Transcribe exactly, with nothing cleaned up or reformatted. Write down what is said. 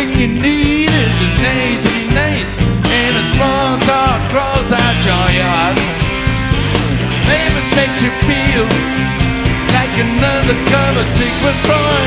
thing you need is a nice and nice, and a small talk crawls out your yard. Maybe it makes you feel like another cover sequence from